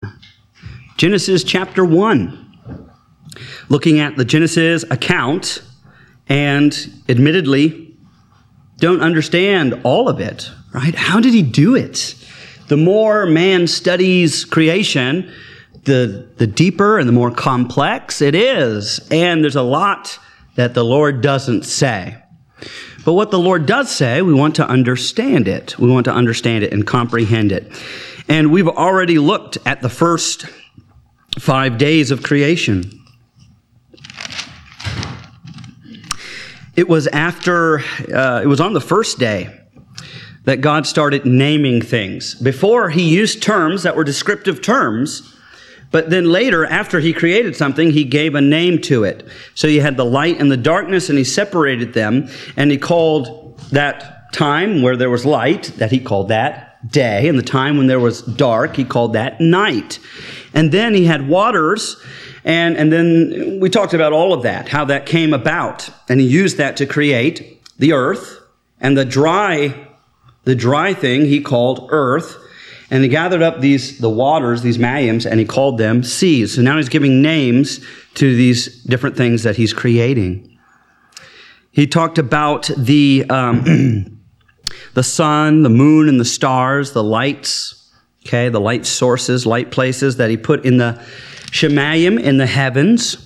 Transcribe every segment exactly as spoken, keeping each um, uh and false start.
Genesis chapter one. Looking at the Genesis account, and admittedly, don't understand all of it, right? How did he do it? The more man studies creation, the, the deeper and the more complex it is. And there's a lot that the Lord doesn't say. But what the Lord does say, we want to understand it. We want to understand it and comprehend it. And we've already looked at the first five days of creation. It was after, uh, it was on the first day that God started naming things. Before, he used terms that were descriptive terms, but then later, after he created something, he gave a name to it. So you had the light and the darkness, and he separated them, and he called that time where there was light, that he called that day, and the time when there was dark, he called that night. And then he had waters, and, and then we talked about all of that, how that came about, and he used that to create the earth, and the dry The dry thing he called earth, and he gathered up these the waters, these mayams, and he called them seas. So now he's giving names to these different things that he's creating. He talked about the um, the sun, the moon, and the stars, the lights, okay, the light sources, light places that he put in the Shemayim, in the heavens.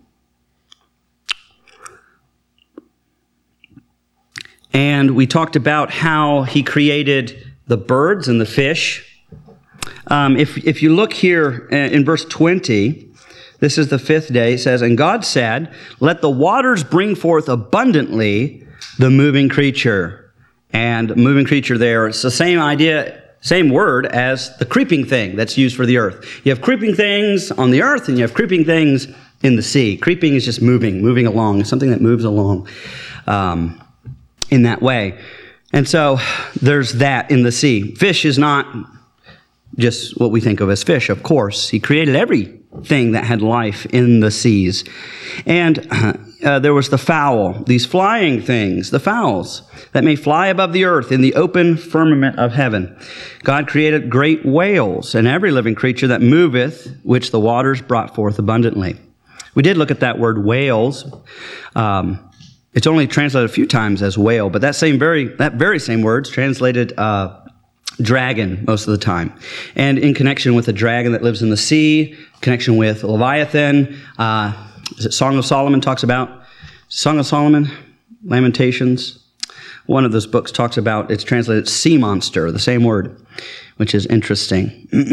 And we talked about how he created the birds and the fish. Um, if, if you look here in verse twenty, this is the fifth day, it says, "And God said, let the waters bring forth abundantly the moving creature." And moving creature there, it's the same idea, same word as the creeping thing that's used for the earth. You have creeping things on the earth, and you have creeping things in the sea. Creeping is just moving, moving along, something that moves along. Um, in that way. And so there's that in the sea. Fish is not just what we think of as fish, of course. He created everything that had life in the seas. And uh, uh, there was the fowl, these flying things, the fowls that may fly above the earth in the open firmament of heaven. God created great whales and every living creature that moveth, which the waters brought forth abundantly. We did look at that word whales. Um, It's only translated a few times as whale, but that same very that very same word's translated uh, dragon most of the time. And in connection with the dragon that lives in the sea, connection with Leviathan, uh, is it Song of Solomon talks about? Song of Solomon, Lamentations. One of those books talks about, it's translated sea monster, the same word, which is interesting.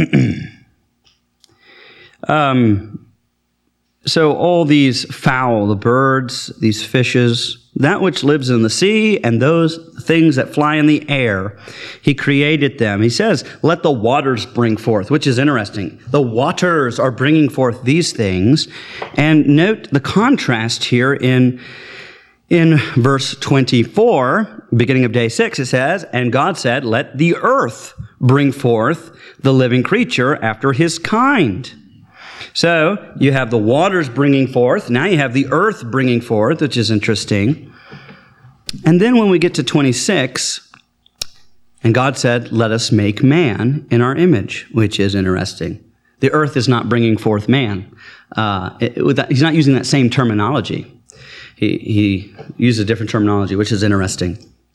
um. So all these fowl, the birds, these fishes, that which lives in the sea, and those things that fly in the air, he created them. He says, let the waters bring forth, which is interesting. The waters are bringing forth these things. And note the contrast here in, in verse twenty-four, beginning of day six, it says, "And God said, let the earth bring forth the living creature after his kind." So you have the waters bringing forth. Now you have the earth bringing forth, which is interesting. And then when we get to twenty-six, and God said, let us make man in our image, which is interesting. The earth is not bringing forth man. Uh, it, it, that, he's not using that same terminology. He, he uses a different terminology, which is interesting.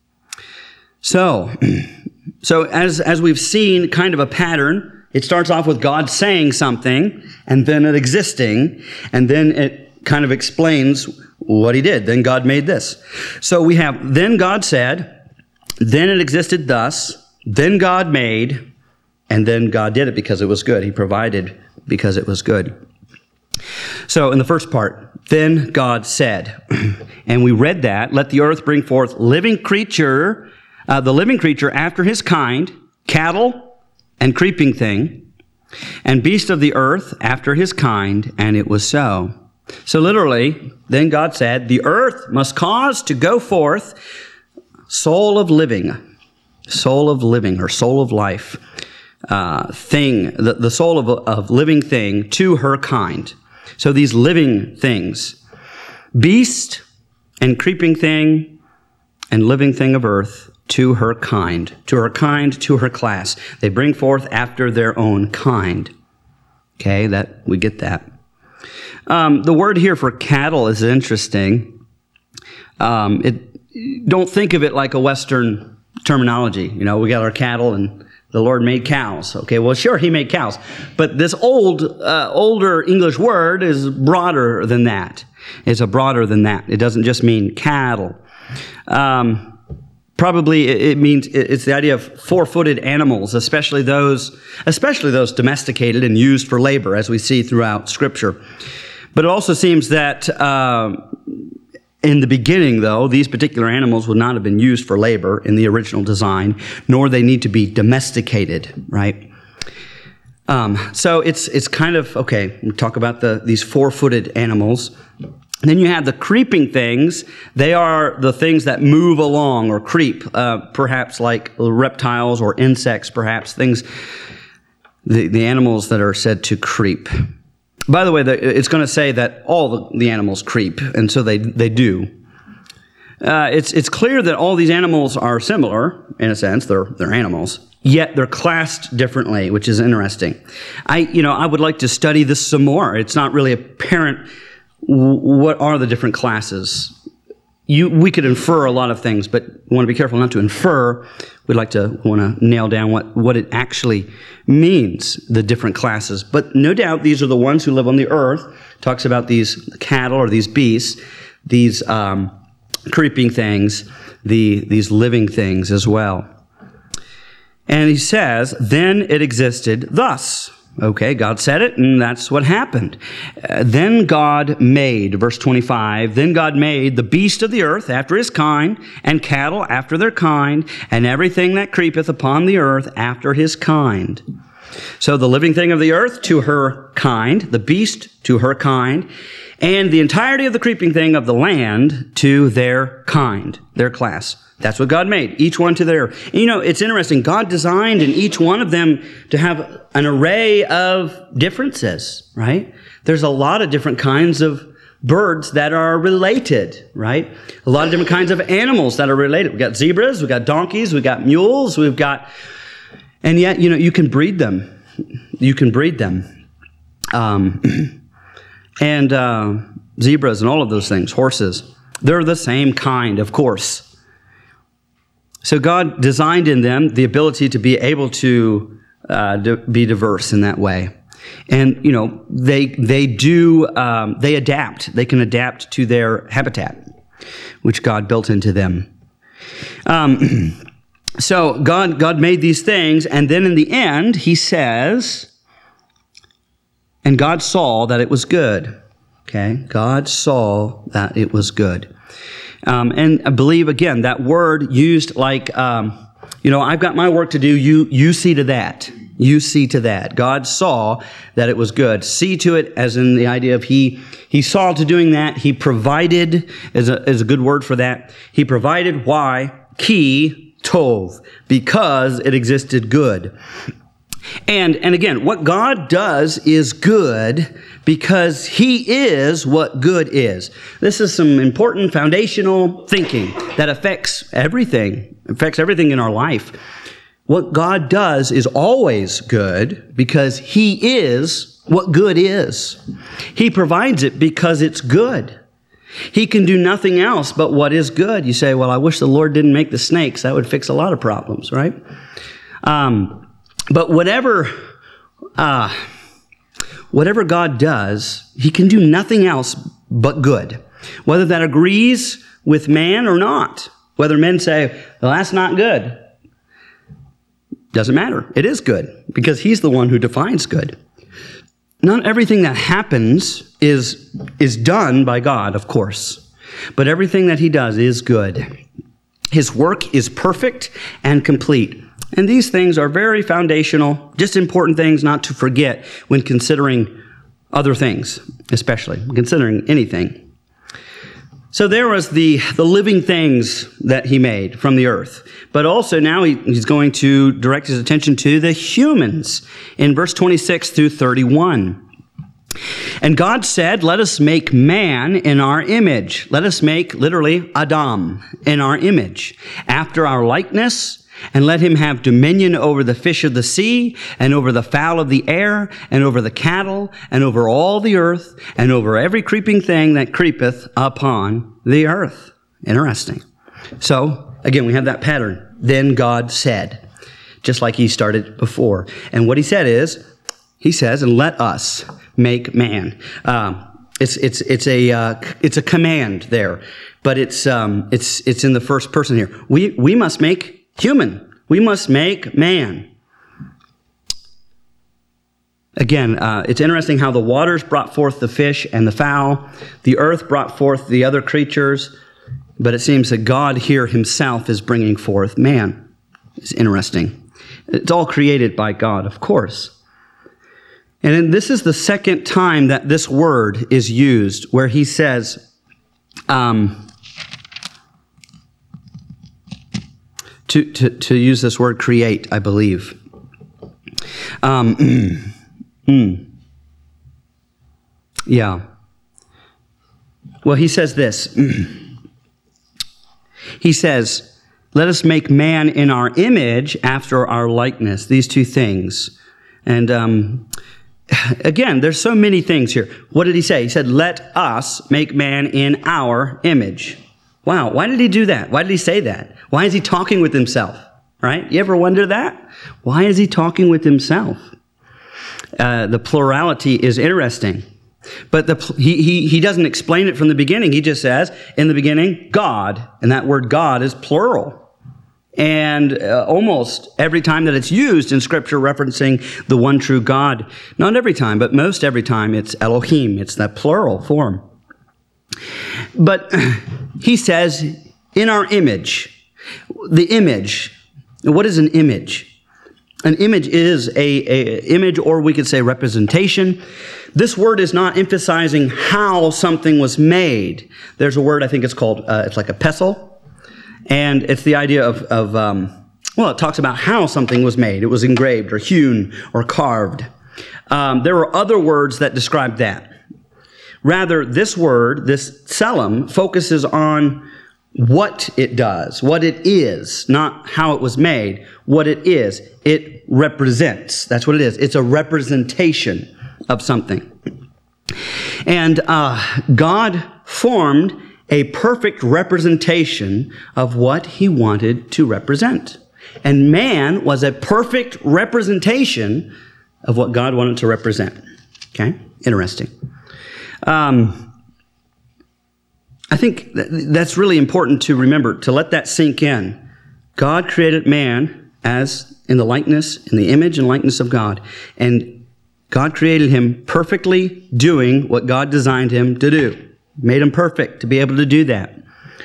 So, so as, as we've seen kind of a pattern, it starts off with God saying something, and then it existing, and then it kind of explains what he did. Then God made this. So we have, then God said, then it existed thus, then God made, and then God did it because it was good. He provided because it was good. So in the first part, then God said, and we read that, let the earth bring forth living creature, uh, the living creature after his kind, cattle, and creeping thing, and beast of the earth after his kind, and it was so. So literally, then God said, the earth must cause to go forth soul of living, soul of living, or soul of life, uh, thing, the, the soul of, of living thing to her kind. So these living things, beast and creeping thing and living thing of earth, to her kind, to her kind, to her class. They bring forth after their own kind. Okay, that we get that. Um, the word here for cattle is interesting. Um, it don't think of it like a Western terminology. You know, we got our cattle and the Lord made cows. Okay, well, sure, he made cows. But this old, uh, older English word is broader than that. It's a broader than that. It doesn't just mean cattle. Um, probably it, it means, it's the idea of four-footed animals, especially those, especially those domesticated and used for labor, as we see throughout Scripture. But it also seems that uh, in the beginning, though, these particular animals would not have been used for labor in the original design, nor they need to be domesticated, right? Um, so it's it's kind of, okay, we talk about the these four-footed animals. Then you have the creeping things. They are the things that move along or creep, uh, perhaps like reptiles or insects, perhaps, things, the, the animals that are said to creep. By the way, it's going to say that all the, the animals creep, and so they they do. Uh, it's it's clear that all these animals are similar in a sense. They're they're animals, yet they're classed differently, which is interesting. I you know I would like to study this some more. It's not really apparent what are the different classes. You we could infer a lot of things, but we want to be careful not to infer. We'd like to want to nail down what, what it actually means, the different classes. But no doubt these are the ones who live on the earth. It talks about these cattle or these beasts, these um, creeping things, the these living things as well. And he says, then it existed thus. Okay, God said it, and that's what happened. Uh, then God made, verse twenty-five, then God made the beast of the earth after his kind, and cattle after their kind, and everything that creepeth upon the earth after his kind. So the living thing of the earth to her kind, the beast to her kind, and the entirety of the creeping thing of the land to their kind, their class. That's what God made, each one to their. And you know, it's interesting. God designed in each one of them to have an array of differences, right? There's a lot of different kinds of birds that are related, right? A lot of different kinds of animals that are related. We've got zebras, we've got donkeys, we've got mules, we've got, and yet, you know, you can breed them. You can breed them. Um, and uh, zebras and all of those things, horses, they're the same kind, of course. So God designed in them the ability to be able to uh, to be diverse in that way. And, you know, they they do, um, they adapt. They can adapt to their habitat, which God built into them. Um, so God, God made these things, and then in the end, he says, and God saw that it was good. Okay? God saw that it was good. Um, and I believe, again, that word used like, um, you know, I've got my work to do. You you see to that. You see to that. God saw that it was good. See to it as in the idea of he he saw to doing that. He provided, is a, is a good word for that. He provided, why? Ki tov, because it existed good. And and again, what God does is good because he is what good is. This is some important foundational thinking that affects everything, affects everything in our life. What God does is always good because he is what good is. He provides it because it's good. He can do nothing else but what is good. You say, well, I wish the Lord didn't make the snakes. That would fix a lot of problems, right? Um, But whatever, uh, whatever God does, he can do nothing else but good. Whether that agrees with man or not. Whether men say, well, that's not good. Doesn't matter. It is good because he's the one who defines good. Not everything that happens is, is done by God, of course. But everything that he does is good. His work is perfect and complete. And these things are very foundational, just important things not to forget when considering other things, especially considering anything. So there was the, the living things that he made from the earth. But also now he, he's going to direct his attention to the humans in verse twenty-six through thirty-one. And God said, let us make man in our image. Let us make, literally, Adam, in our image, after our likeness, and let him have dominion over the fish of the sea, and over the fowl of the air, and over the cattle, and over all the earth, and over every creeping thing that creepeth upon the earth. Interesting. So, again, we have that pattern. Then God said, just like he started before. And what he said is, he says, and let us make man. Um, it's it's it's a uh, it's a command there, but it's um, it's it's in the first person here. We we must make human. We must make man. Again, uh, it's interesting how the waters brought forth the fish and the fowl. The earth brought forth the other creatures. But it seems that God here himself is bringing forth man. It's interesting. It's all created by God, of course. And then this is the second time that this word is used, where he says, um, to, to, to use this word create, I believe. Um, mm, mm, yeah. Well, he says this. He says, let us make man in our image after our likeness. These two things. And um, again, there's so many things here. What did he say? He said, let us make man in our image. Wow, why did he do that? Why did he say that? Why is he talking with himself? Right? You ever wonder that? Why is he talking with himself? Uh, the plurality is interesting. But the, he, he, he doesn't explain it from the beginning. He just says, in the beginning, God. And that word God is plural. And uh, almost every time that it's used in Scripture referencing the one true God, not every time, but most every time, it's Elohim. It's that plural form. But he says, in our image, the image, what is an image? An image is a, a image, or we could say representation. This word is not emphasizing how something was made. There's a word, I think it's called, uh, it's like a pestle. And it's the idea of, of um, well, it talks about how something was made. It was engraved or hewn or carved. Um, there are other words that describe that. Rather, this word, this tselem, focuses on what it does, what it is, not how it was made, what it is. It represents. That's what it is. It's a representation of something. And uh, God formed a perfect representation of what he wanted to represent. And man was a perfect representation of what God wanted to represent. Okay? Interesting. Um, I think that's really important to remember, to let that sink in. God created man as in the likeness, in the image and likeness of God. And God created him perfectly doing what God designed him to do. Made him perfect to be able to do that.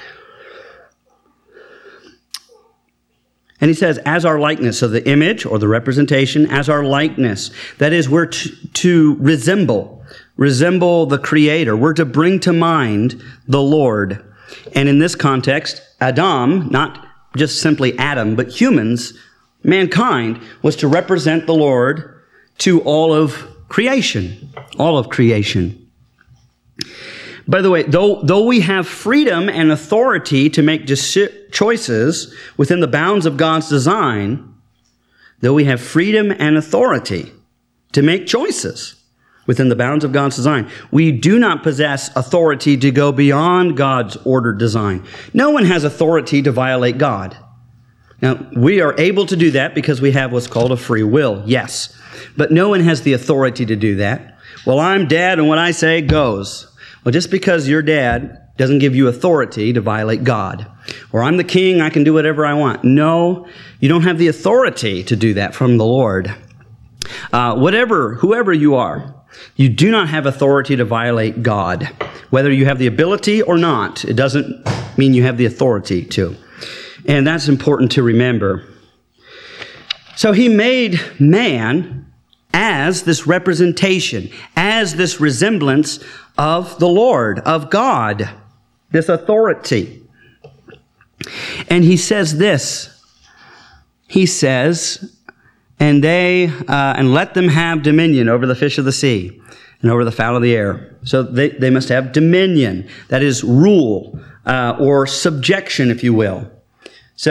And he says, as our likeness, so the image or the representation, as our likeness. That is, we're to, to resemble, resemble the Creator. We're to bring to mind the Lord. And in this context, Adam, not just simply Adam, but humans, mankind, was to represent the Lord to all of creation. All of creation. By the way, though, though we have freedom and authority to make choices within the bounds of God's design, though we have freedom and authority to make choices within the bounds of God's design, we do not possess authority to go beyond God's ordered design. No one has authority to violate God. Now, we are able to do that because we have what's called a free will, yes. But no one has the authority to do that. Well, I'm dad, and what I say goes. Well, just because your dad doesn't give you authority to violate God, or I'm the king, I can do whatever I want. No, you don't have the authority to do that from the Lord. Uh, whatever, whoever you are, you do not have authority to violate God. Whether you have the ability or not, it doesn't mean you have the authority to. And that's important to remember. So he made man as this representation, as this resemblance of the Lord, of God, this authority. And he says this, he says, and they, uh, and let them have dominion over the fish of the sea and over the fowl of the air. So they, they must have dominion, that is rule, uh, or subjection, if you will. So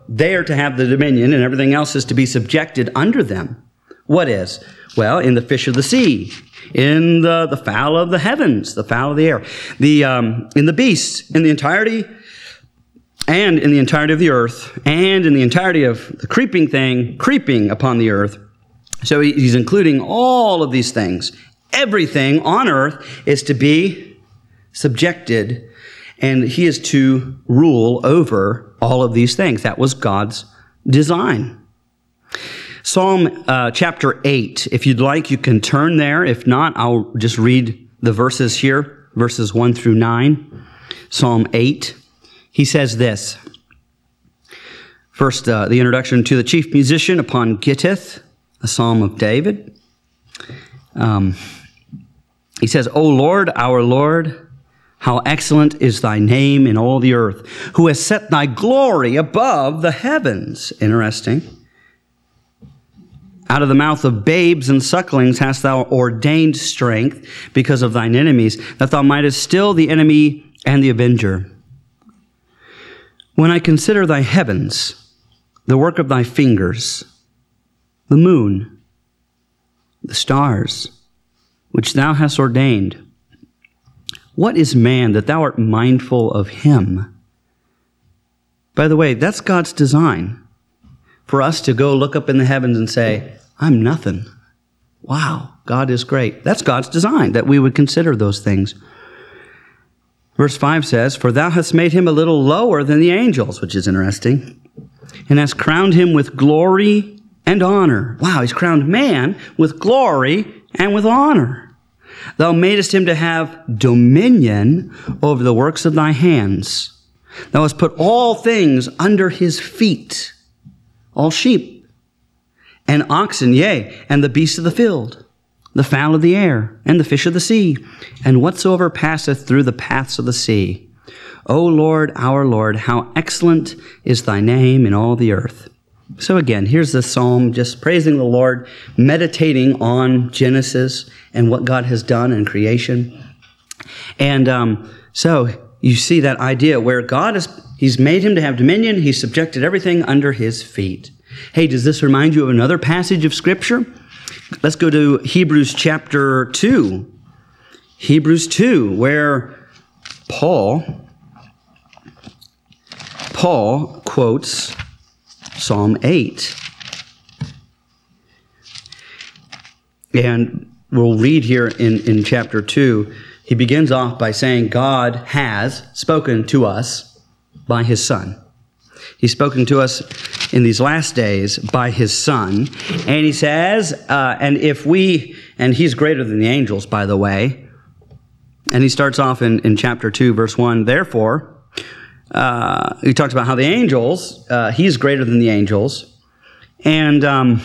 they are to have the dominion and everything else is to be subjected under them. What is? Well, in the fish of the sea, in the, the fowl of the heavens, the fowl of the air, the um, in the beasts, in the entirety, and in the entirety of the earth, and in the entirety of the creeping thing, creeping upon the earth. So he's including all of these things. Everything on earth is to be subjected, and he is to rule over all of these things. That was God's design. Psalm uh, chapter eight, if you'd like, you can turn there. If not, I'll just read the verses here, verses one through nine. Psalm eight, he says this. First, uh, the introduction to the chief musician upon Gittith, a psalm of David. Um, he says, O Lord, our Lord, how excellent is thy name in all the earth, who has set thy glory above the heavens. Interesting. Out of the mouth of babes and sucklings hast thou ordained strength because of thine enemies, that thou mightest still the enemy and the avenger. When I consider thy heavens, the work of thy fingers, the moon, the stars, which thou hast ordained, what is man that thou art mindful of him? By the way, that's God's design. For us to go look up in the heavens and say, I'm nothing. Wow, God is great. That's God's design, that we would consider those things. Verse five says, For thou hast made him a little lower than the angels, which is interesting, and hast crowned him with glory and honor. Wow, he's crowned man with glory and with honor. Thou madest him to have dominion over the works of thy hands. Thou hast put all things under his feet, all sheep and oxen, yea, and the beasts of the field, the fowl of the air, and the fish of the sea, and whatsoever passeth through the paths of the sea. O Lord, our Lord, how excellent is thy name in all the earth. So again, here's the psalm just praising the Lord, meditating on Genesis and what God has done in creation. And um, so you see that idea where God is, he's made him to have dominion. He's subjected everything under his feet. Hey, does this remind you of another passage of Scripture? Let's go to Hebrews chapter two. Hebrews two, where Paul, Paul quotes Psalm eight. And we'll read here in, in chapter two, he begins off by saying God has spoken to us by his Son. He's spoken to us in these last days by his Son. And he says, uh, and if we, and he's greater than the angels, by the way. And he starts off in, in chapter two, verse one, therefore, uh, he talks about how the angels, uh, he's greater than the angels. And, um,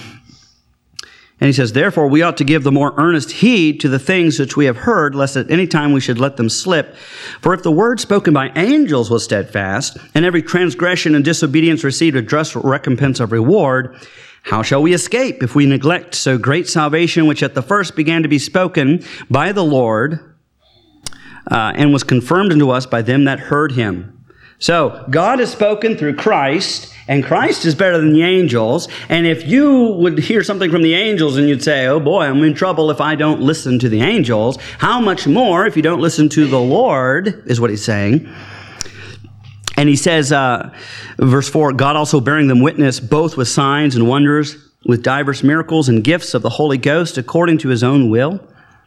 and he says, therefore, we ought to give the more earnest heed to the things which we have heard, lest at any time we should let them slip. For if the word spoken by angels was steadfast, and every transgression and disobedience received a just recompense of reward, how shall we escape if we neglect so great salvation, which at the first began to be spoken by the Lord, uh, and was confirmed unto us by them that heard him? So, God has spoken through Christ, and Christ is better than the angels. And if you would hear something from the angels and you'd say, oh boy, I'm in trouble if I don't listen to the angels, how much more if you don't listen to the Lord, is what he's saying. And he says, uh, verse four, God also bearing them witness, both with signs and wonders, with divers miracles and gifts of the Holy Ghost, according to his own will.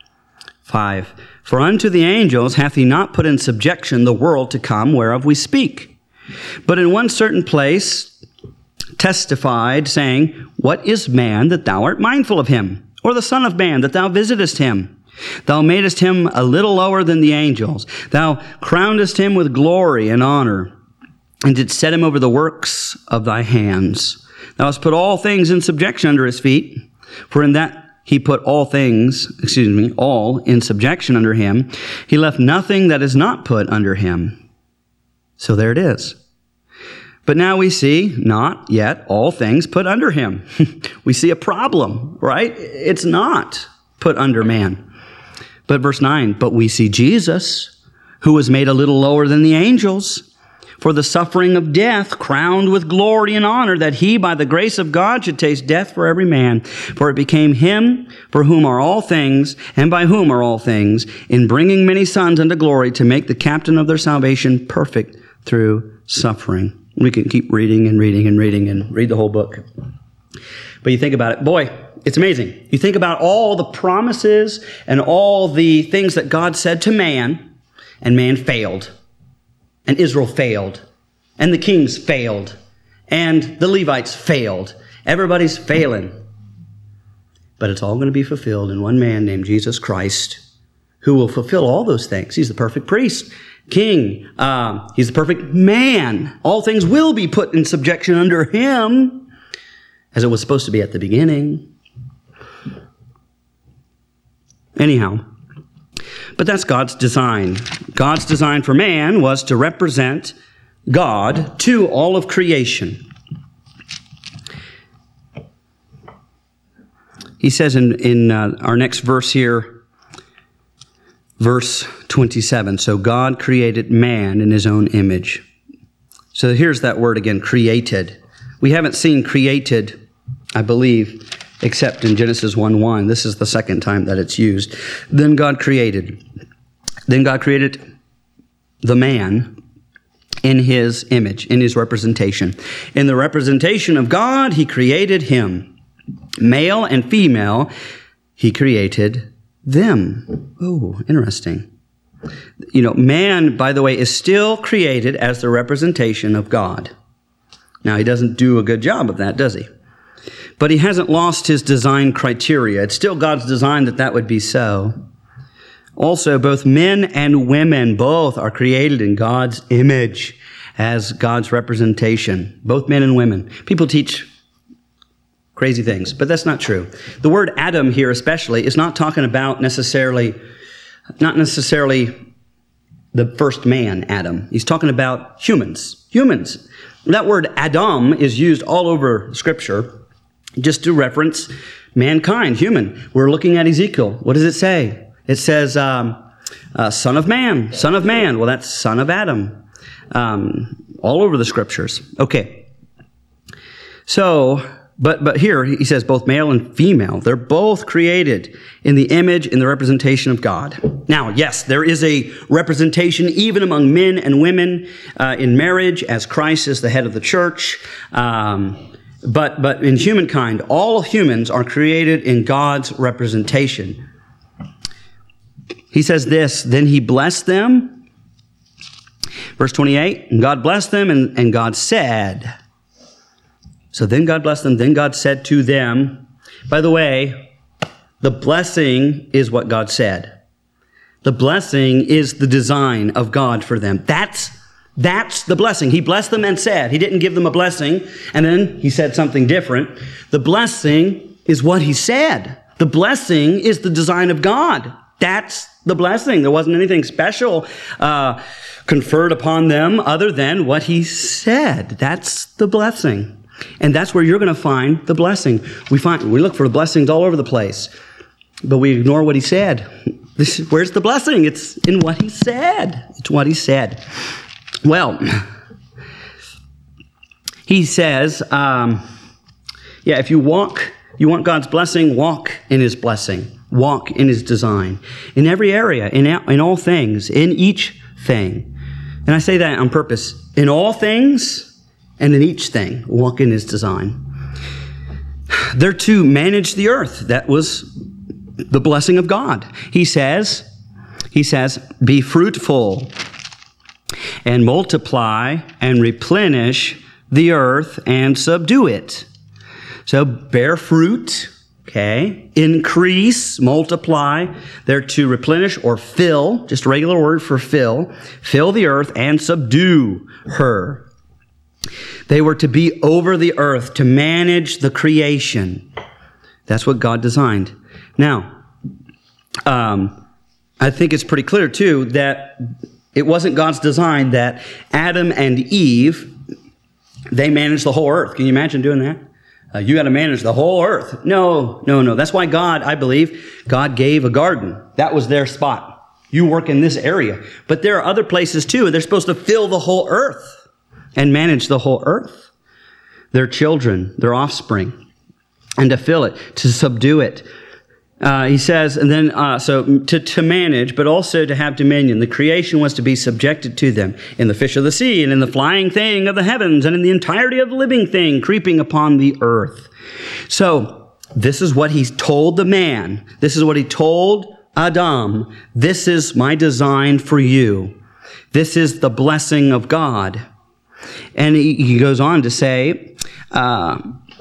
Five, for unto the angels hath he not put in subjection the world to come, whereof we speak. But in one certain place testified, saying, what is man that thou art mindful of him? Or the son of man that thou visitest him? Thou madest him a little lower than the angels. Thou crownedest him with glory and honor, and didst set him over the works of thy hands. Thou hast put all things in subjection under his feet. For in that he put all things, excuse me, all in subjection under him. He left nothing that is not put under him. So there it is. But now we see not yet all things put under him. We see a problem, right? It's not put under man. But verse nine, but we see Jesus, who was made a little lower than the angels, for the suffering of death, crowned with glory and honor, that he, by the grace of God, should taste death for every man. For it became him for whom are all things, and by whom are all things, in bringing many sons unto glory, to make the captain of their salvation perfect through suffering. We can keep reading and reading and reading and read the whole book. But you think about it, boy, it's amazing. You think about all the promises and all the things that God said to man, and man failed. And Israel failed. And the kings failed. And the Levites failed. Everybody's failing. But it's all going to be fulfilled in one man named Jesus Christ, who will fulfill all those things. He's the perfect priest, king. Uh, he's the perfect man. All things will be put in subjection under him, as it was supposed to be at the beginning. Anyhow, but that's God's design. God's design for man was to represent God to all of creation. He says in, in uh, our next verse here, verse twenty-seven, so God created man in his own image. So here's that word again, created. We haven't seen created, I believe, except in Genesis one one. This is the second time that it's used. Then God created. Then God created the man in his image, in his representation. In the representation of God, he created him. Male and female, he created them. Oh, interesting. You know, man, by the way, is still created as the representation of God. Now, he doesn't do a good job of that, does he? But he hasn't lost his design criteria. It's still God's design that that would be so. Also, both men and women, both are created in God's image as God's representation. Both men and women. People teach crazy things, but that's not true. The word Adam here especially is not talking about necessarily, not necessarily the first man, Adam. He's talking about humans. Humans. That word Adam is used all over Scripture just to reference mankind, human. We're looking at Ezekiel. What does it say? It says, um, uh, son of man, son of man. Well, that's son of Adam. Um, all over the Scriptures. Okay. So, but but here he says both male and female. They're both created in the image, in the representation of God. Now, yes, there is a representation even among men and women uh, in marriage, as Christ is the head of the church. Um, but but in humankind, all humans are created in God's representation. He says this, then he blessed them. Verse twenty-eight, and God blessed them, and, and God said. So then God blessed them, then God said to them. By the way, the blessing is what God said. The blessing is the design of God for them. That's, that's the blessing. He blessed them and said. He didn't give them a blessing, and then he said something different. The blessing is what he said. The blessing is the design of God. That's the blessing. There wasn't anything special uh, conferred upon them other than what he said. That's the blessing. And that's where you're going to find the blessing. We find we look for the blessings all over the place, but we ignore what he said. This, where's the blessing? It's in what he said. It's what he said. Well, he says, um, yeah, if you walk, you want God's blessing, walk in his blessing. Walk in his design. In every area, in, in all things, in each thing. And I say that on purpose. In all things, and in each thing, walk in his design. They're to manage the earth. That was the blessing of God. He says, he says, be fruitful and multiply and replenish the earth and subdue it. So bear fruit, okay, increase, multiply. They're to replenish or fill, just a regular word for fill, fill the earth and subdue her. They were to be over the earth, to manage the creation. That's what God designed. Now, um, I think it's pretty clear, too, that it wasn't God's design that Adam and Eve, they managed the whole earth. Can you imagine doing that? Uh, you got to manage the whole earth. No, no, no. That's why God, I believe, God gave a garden. That was their spot. You work in this area. But there are other places, too, and they're supposed to fill the whole earth. and manage the whole earth, their children, their offspring, and to fill it, to subdue it. Uh, he says, and then, uh, so to, to manage, but also to have dominion. The creation was to be subjected to them in the fish of the sea and in the flying thing of the heavens and in the entirety of the living thing creeping upon the earth. So this is what he told the man. This is what he told Adam. This is my design for you. This is the blessing of God. And he, he goes on to say, uh,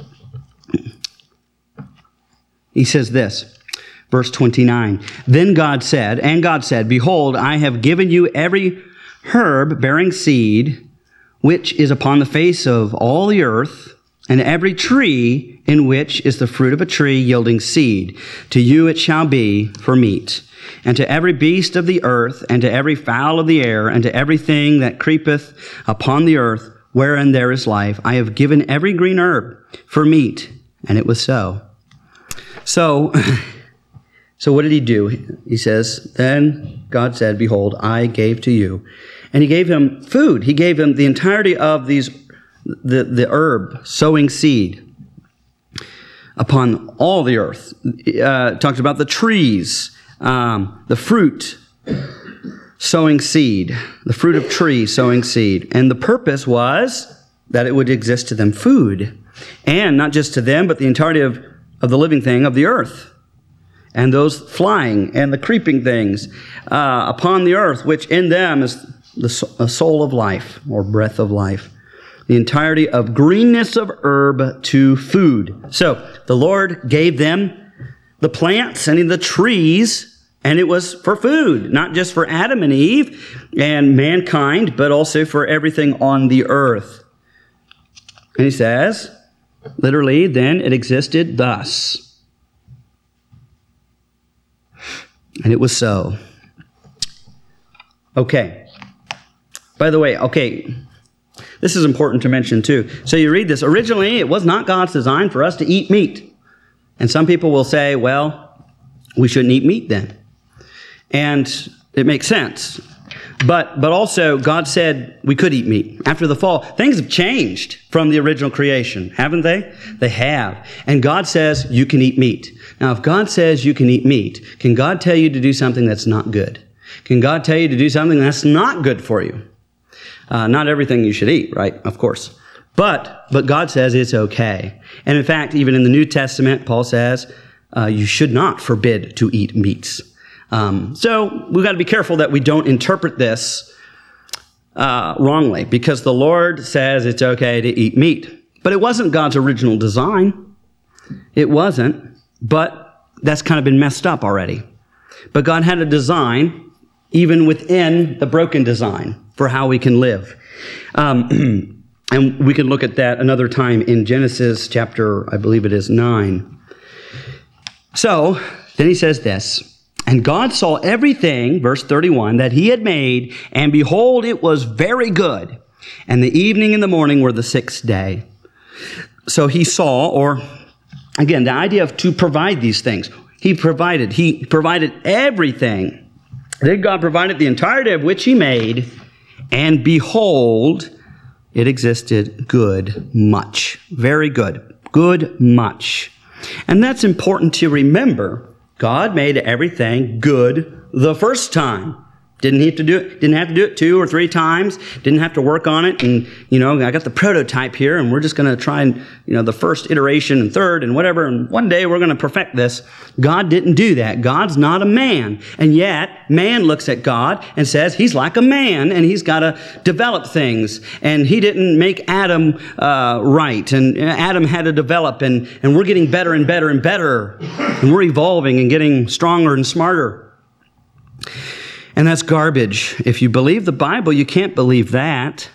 he says this. Verse twenty-nine, then God said, and God said, behold, I have given you every herb bearing seed, which is upon the face of all the earth, and every tree in which is the fruit of a tree yielding seed. To you it shall be for meat. And to every beast of the earth, and to every fowl of the air, and to everything that creepeth upon the earth, wherein there is life, I have given every green herb for meat. And it was so. So... So what did he do? He says, then God said, behold, I gave to you. And he gave him food. He gave him the entirety of these, the, the herb, sowing seed upon all the earth. Uh, talked about the trees, um, the fruit, sowing seed, the fruit of tree, sowing seed. And the purpose was that it would exist to them food. And not just to them, but the entirety of, of the living thing of the earth. And those flying and the creeping things uh, upon the earth, which in them is the soul of life or breath of life. The entirety of greenness of herb to food. So the Lord gave them the plants and the trees, and it was for food, not just for Adam and Eve and mankind, but also for everything on the earth. And he says, literally, then it existed thus. And it was so. Okay. By the way, okay, this is important to mention too. So you read this. Originally, it was not God's design for us to eat meat. And some people will say, well, we shouldn't eat meat then. And it makes sense. But but also, God said we could eat meat. After the fall, things have changed from the original creation, haven't they? They have. And God says you can eat meat. Now, if God says you can eat meat, can God tell you to do something that's not good? Can God tell you to do something that's not good for you? Uh, not everything you should eat, right? Of course. But but God says it's okay. And in fact, even in the New Testament, Paul says uh, you should not forbid to eat meats. Um, so we've got to be careful that we don't interpret this uh, wrongly, because the Lord says it's okay to eat meat. But it wasn't God's original design. It wasn't. But that's kind of been messed up already. But God had a design, even within the broken design, for how we can live. Um, and we can look at that another time in Genesis chapter, I believe it is nine. So then he says this. And God saw everything, verse thirty-one, that he had made, and behold, it was very good. And the evening and the morning were the sixth day. So he saw, or again, the idea of to provide these things. He provided, he provided everything. Then God provided the entirety of which he made, and behold, it existed good much. Very good. Good much. And that's important to remember. God made everything good the first time. Didn't have to do it, didn't have to do it two or three times. Didn't have to work on it. And, you know, I got the prototype here and we're just going to try and, you know, the first iteration and third and whatever. And one day we're going to perfect this. God didn't do that. God's not a man. And yet man looks at God and says he's like a man and he's got to develop things. And he didn't make Adam uh, right. And Adam had to develop, and, and we're getting better and better and better. And we're evolving and getting stronger and smarter. And that's garbage. If you believe the Bible, you can't believe that.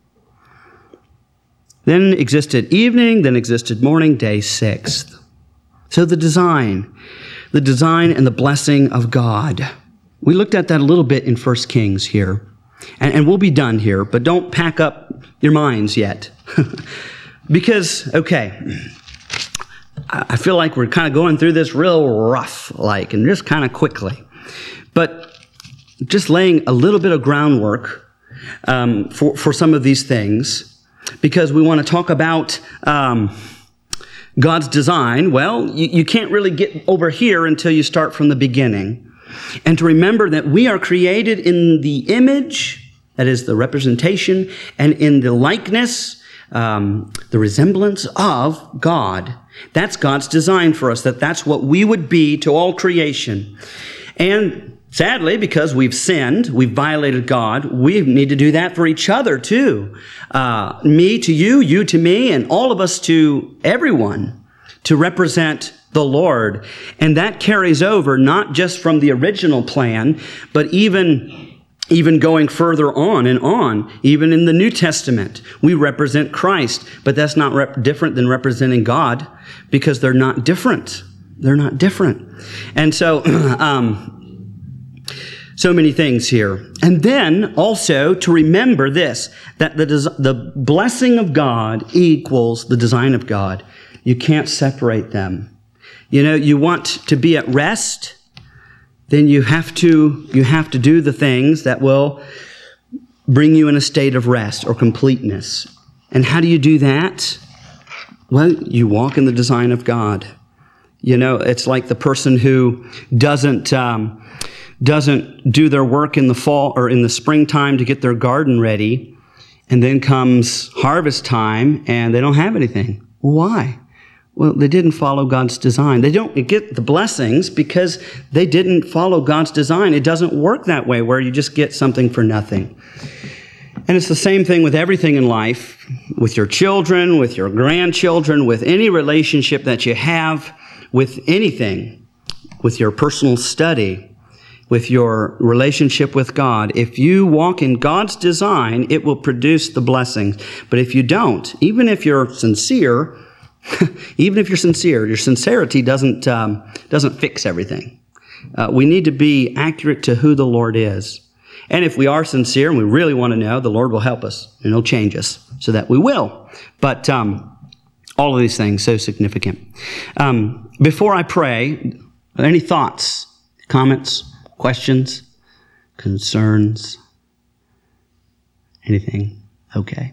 Then existed evening, then existed morning, day sixth. So the design, the design and the blessing of God. We looked at that a little bit in First Kings here. And, and we'll be done here, but don't pack up your minds yet. Because, okay, I feel like we're kind of going through this real rough, like, and just kind of quickly. But just laying a little bit of groundwork um, for, for some of these things, because we want to talk about um, God's design. Well, you, you can't really get over here until you start from the beginning. And to remember that we are created in the image, that is the representation, and in the likeness, um, the resemblance of God. That's God's design for us, that that's what we would be to all creation. And sadly, because we've sinned, we've violated God, we need to do that for each other too. Uh, me to you, you to me, and all of us to everyone, to represent the Lord. And that carries over not just from the original plan, but even Even going further on and on, even in the New Testament, we represent Christ, but that's not rep- different than representing God, because they're not different. They're not different. And so, um, so many things here. And then also to remember this, that the, des- the blessing of God equals the design of God. You can't separate them. You know, you want to be at rest, then you have to you have to do the things that will bring you in a state of rest or completeness. And how do you do that? Well, you walk in the design of God. You know, it's like the person who doesn't um, doesn't do their work in the fall or in the springtime to get their garden ready, and then comes harvest time and they don't have anything. Why? Well, they didn't follow God's design. They don't get the blessings because they didn't follow God's design. It doesn't work that way where you just get something for nothing. And it's the same thing with everything in life, with your children, with your grandchildren, with any relationship that you have, with anything, with your personal study, with your relationship with God. If you walk in God's design, it will produce the blessings. But if you don't, even if you're sincere, Even if you're sincere, your sincerity doesn't um, doesn't fix everything. Uh, we need to be accurate to who the Lord is. And if we are sincere and we really want to know, the Lord will help us and He'll change us so that we will. But um, all of these things, so significant. Um, before I pray, any thoughts, comments, questions, concerns, anything? Okay.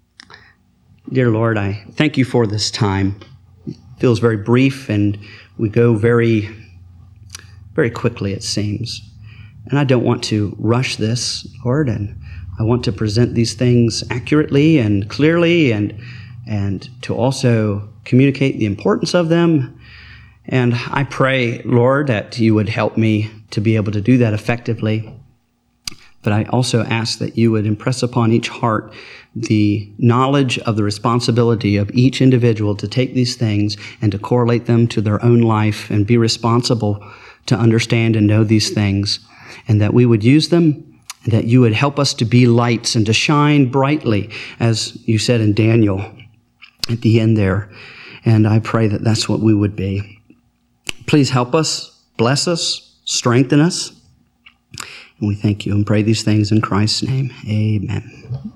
Dear Lord, I thank you for this time. It feels very brief, and we go very, very quickly, it seems. And I don't want to rush this, Lord, and I want to present these things accurately and clearly, and and to also communicate the importance of them. And I pray, Lord, that you would help me to be able to do that effectively. But I also ask that you would impress upon each heart the knowledge of the responsibility of each individual to take these things and to correlate them to their own life and be responsible to understand and know these things, and that we would use them, and that you would help us to be lights and to shine brightly, as you said in Daniel at the end there. And I pray that that's what we would be. Please help us, bless us, strengthen us. And we thank you and pray these things in Christ's name. Amen.